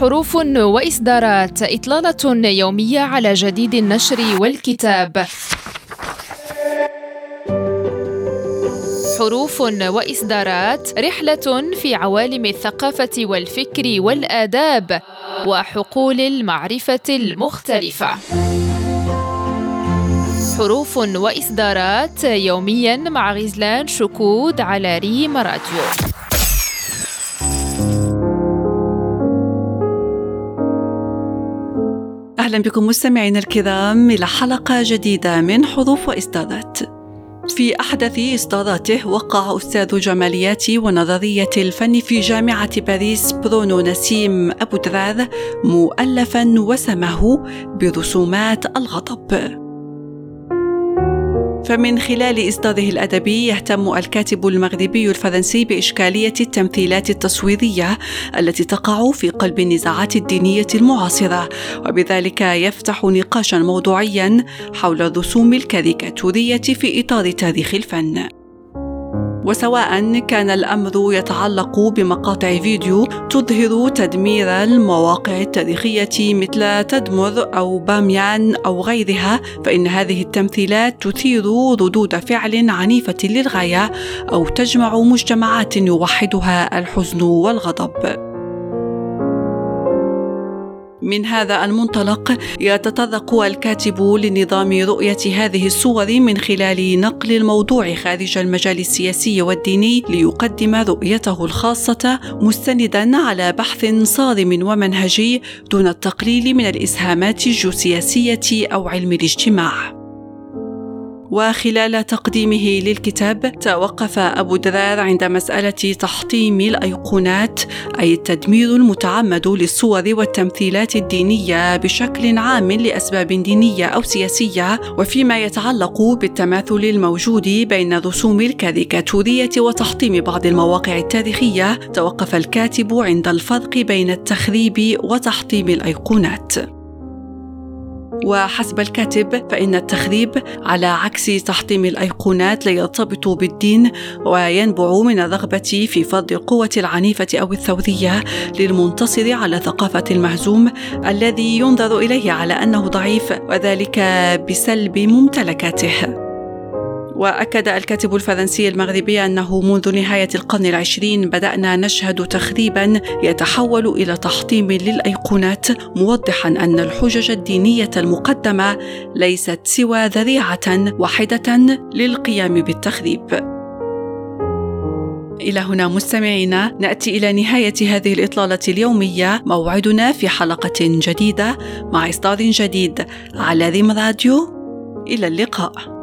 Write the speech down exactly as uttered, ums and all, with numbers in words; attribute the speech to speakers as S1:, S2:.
S1: حروف وإصدارات، إطلالة يومية على جديد النشر والكتاب. حروف وإصدارات، رحلة في عوالم الثقافة والفكر والآداب وحقول المعرفة المختلفة. حروف وإصدارات يومياً مع غزلان شكود على ريم راديو.
S2: أهلا بكم مستمعين الكرام إلى حلقة جديدة من حروف وإصدارات. في أحدث إصداراته وقع أستاذ جماليات ونظرية الفن في جامعة باريس برونو نسيم أبو درار مؤلفاً وسمه برسومات الغضب. فمن خلال إصداره الأدبي يهتم الكاتب المغربي الفرنسي بإشكالية التمثيلات التصويرية التي تقع في قلب النزاعات الدينية المعاصرة، وبذلك يفتح نقاشا موضوعيا حول الرسوم الكاريكاتورية في إطار تاريخ الفن. وسواء كان الأمر يتعلق بمقاطع فيديو تظهر تدمير المواقع التاريخية مثل تدمر أو باميان أو غيرها، فإن هذه التمثيلات تثير ردود فعل عنيفة للغاية أو تجمع مجتمعات يوحدها الحزن والغضب. من هذا المنطلق يتطرق الكاتب لنظام رؤية هذه الصور من خلال نقل الموضوع خارج المجال السياسي والديني ليقدم رؤيته الخاصة مستندا على بحث صارم ومنهجي دون التقليل من الإسهامات الجيوسياسية أو علم الاجتماع. وخلال تقديمه للكتاب توقف أبو درار عند مسألة تحطيم الأيقونات، أي التدمير المتعمد للصور والتمثيلات الدينية بشكل عام لأسباب دينية أو سياسية، وفيما يتعلق بالتماثل الموجود بين الرسوم الكاريكاتورية وتحطيم بعض المواقع التاريخية. توقف الكاتب عند الفرق بين التخريب وتحطيم الأيقونات. وحسب الكاتب فإن التخريب على عكس تحطيم الأيقونات لا يرتبط بالدين، وينبع من الرغبة في فرض القوة العنيفة أو الثورية للمنتصر على ثقافة المهزوم الذي ينظر إليه على أنه ضعيف، وذلك بسلب ممتلكاته. وأكد الكاتب الفرنسي المغربي أنه منذ نهاية القرن العشرين بدأنا نشهد تخريبا يتحول إلى تحطيم للأيقونات، موضحا أن الحجج الدينية المقدمة ليست سوى ذريعة واحدة للقيام بالتخريب. إلى هنا مستمعينا نأتي إلى نهاية هذه الإطلالة اليومية. موعدنا في حلقة جديدة مع إصدار جديد على ريم راديو. إلى اللقاء.